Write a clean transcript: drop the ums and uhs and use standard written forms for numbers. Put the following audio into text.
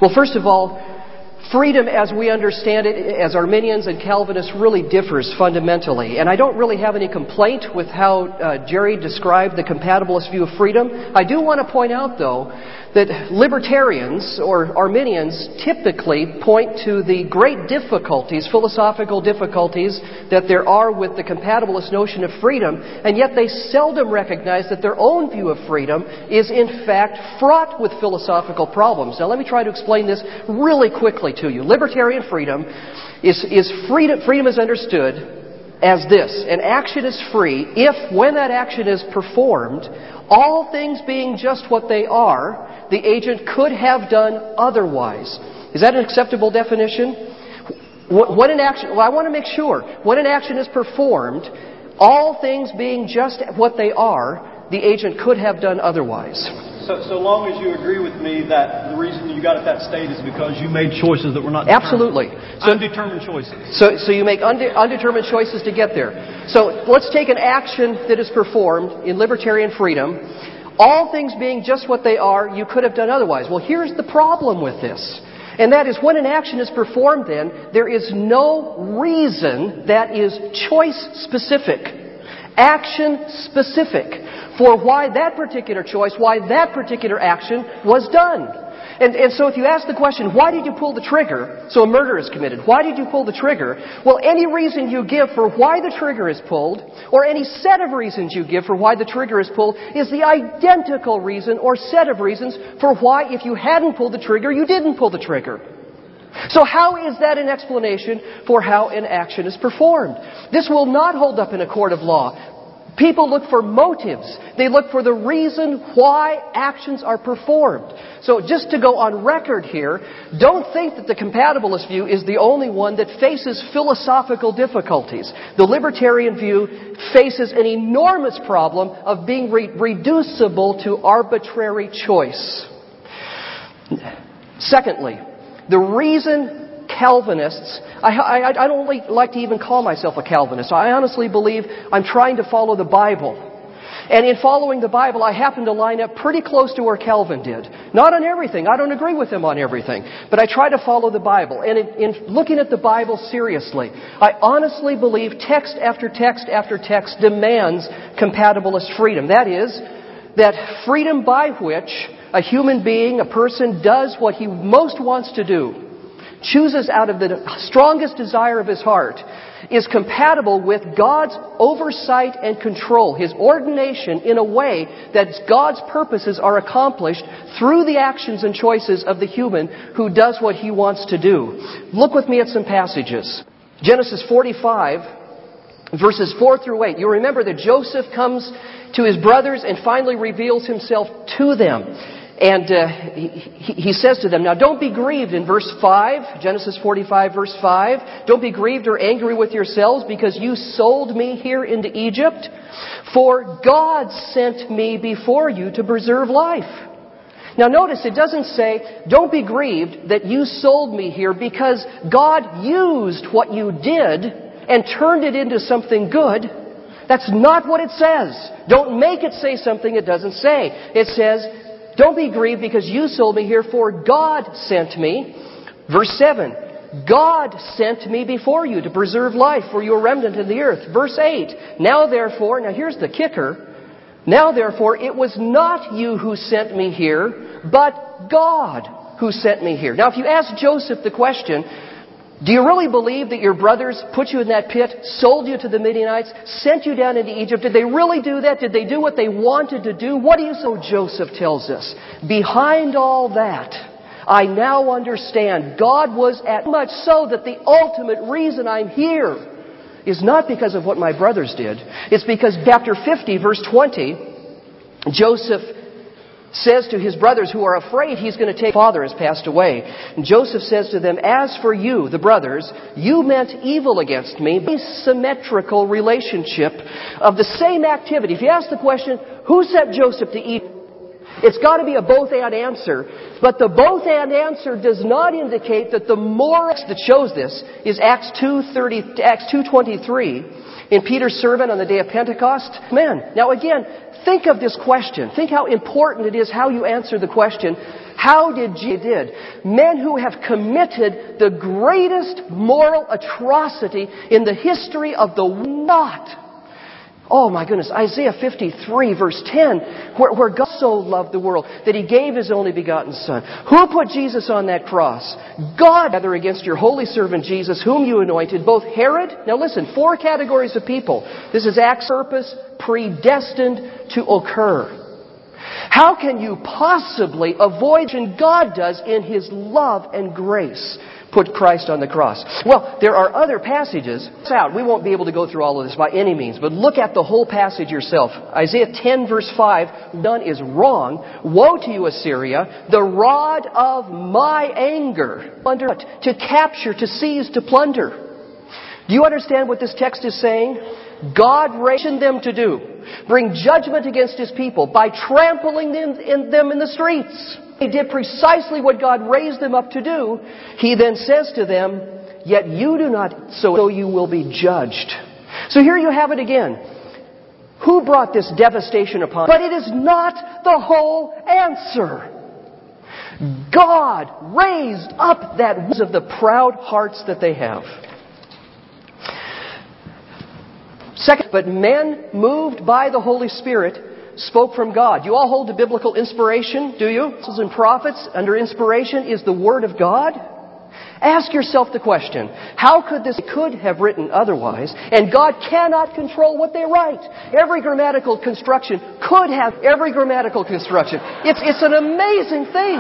Well, first of all, freedom as we understand it as Arminians and Calvinists really differs fundamentally. And I don't really have any complaint with how Jerry described the compatibilist view of freedom. I do want to point out, though, that libertarians or Arminians typically point to the great difficulties, philosophical difficulties, that there are with the compatibilist notion of freedom, and yet they seldom recognize that their own view of freedom is in fact fraught with philosophical problems. Now let me try to explain this really quickly to you. Libertarian freedom is freedom is understood as this: an action is free if, when that action is performed, all things being just what they are, the agent could have done otherwise. Is that an acceptable definition? When an action, well, I want to make sure. When an action is performed, all things being just what they are, the agent could have done otherwise. So long as you agree with me that the reason you got at that state is because you made choices that were not determined. Absolutely. Undetermined choices. So you make undetermined choices to get there. So let's take an action that is performed in libertarian freedom. All things being just what they are, you could have done otherwise. Well, here's the problem with this. And that is, when an action is performed then, there is no reason that is choice-specific, action-specific, for why that particular choice, why that particular action was done. And so if you ask the question, why did you pull the trigger? So a murder is committed. Why did you pull the trigger? Well, any reason you give for why the trigger is pulled, or any set of reasons you give for why the trigger is pulled, is the identical reason or set of reasons for why, if you hadn't pulled the trigger, you didn't pull the trigger. So how is that an explanation for how an action is performed? This will not hold up in a court of law. People look for motives. They look for the reason why actions are performed. So just to go on record here, don't think that the compatibilist view is the only one that faces philosophical difficulties. The libertarian view faces an enormous problem of being reducible to arbitrary choice. Secondly, the reason Calvinists, I don't like to even call myself a Calvinist. I honestly believe I'm trying to follow the Bible. And in following the Bible, I happen to line up pretty close to where Calvin did. Not on everything. I don't agree with him on everything. But I try to follow the Bible. And in looking at the Bible seriously, I honestly believe text after text after text demands compatibilist freedom. That is, that freedom by which a human being, a person, does what he most wants to do, chooses out of the strongest desire of his heart, is compatible with God's oversight and control, His ordination, in a way that God's purposes are accomplished through the actions and choices of the human who does what he wants to do. Look with me at some passages. Genesis 45, verses 4 through 8. You remember that Joseph comes to his brothers and finally reveals himself to them. And he says to them, now don't be grieved in verse 5, Genesis 45 verse 5. Don't be grieved or angry with yourselves because you sold me here into Egypt. For God sent me before you to preserve life. Now notice it doesn't say, don't be grieved that you sold me here because God used what you did and turned it into something good. That's not what it says. Don't make it say something it doesn't say. It says, don't be grieved because you sold me here, for God sent me. Verse 7, God sent me before you to preserve life for your remnant in the earth. Verse 8, now here's the kicker. Now therefore, it was not you who sent me here, but God who sent me here. Now if you ask Joseph the question, do you really believe that your brothers put you in that pit, sold you to the Midianites, sent you down into Egypt? Did they really do that? Did they do what they wanted to do? What do you say? Joseph tells us, behind all that, I now understand God was at much so that the ultimate reason I'm here is not because of what my brothers did. It's because chapter 50, verse 20, Joseph says to his brothers who are afraid he's going to take, father has passed away. And Joseph says to them, as for you, the brothers, you meant evil against me. A symmetrical relationship of the same activity. If you ask the question, who sent Joseph to Egypt? It's got to be a both-and answer. But the both-and answer does not indicate that the moral that shows this is Acts 2:23 in Peter's sermon on the day of Pentecost. Man, now again, think of this question. Think how important it is how you answer the question. How did Jesus did? Men who have committed the greatest moral atrocity in the history of the not. Oh my goodness, Isaiah 53 verse 10, where God so loved the world that He gave His only begotten Son. Who put Jesus on that cross? God, rather against your holy servant Jesus, whom you anointed, both Herod, now listen, 4 categories of people. This is Act's purpose, predestined to occur. How can you possibly avoid what God does in His love and grace? Put Christ on the cross. Well, there are other passages. We won't be able to go through all of this by any means, but look at the whole passage yourself. Isaiah 10 verse 5, done is wrong. Woe to you, Assyria, the rod of my anger. Plunder, to capture, to seize, to plunder. Do you understand what this text is saying? God rationed them to do. Bring judgment against His people by trampling them in the streets. They did precisely what God raised them up to do. He then says to them, yet you do not, so you will be judged. So here you have it again. Who brought this devastation upon? But it is not the whole answer. God raised up that of the proud hearts that they have. Second, but men moved by the Holy Spirit spoke from God. You all hold to biblical inspiration, do you? Apostles and prophets under inspiration is the Word of God. Ask yourself the question, how could this could have written otherwise? And God cannot control what they write. Every grammatical construction could have every grammatical construction. It's an amazing thing.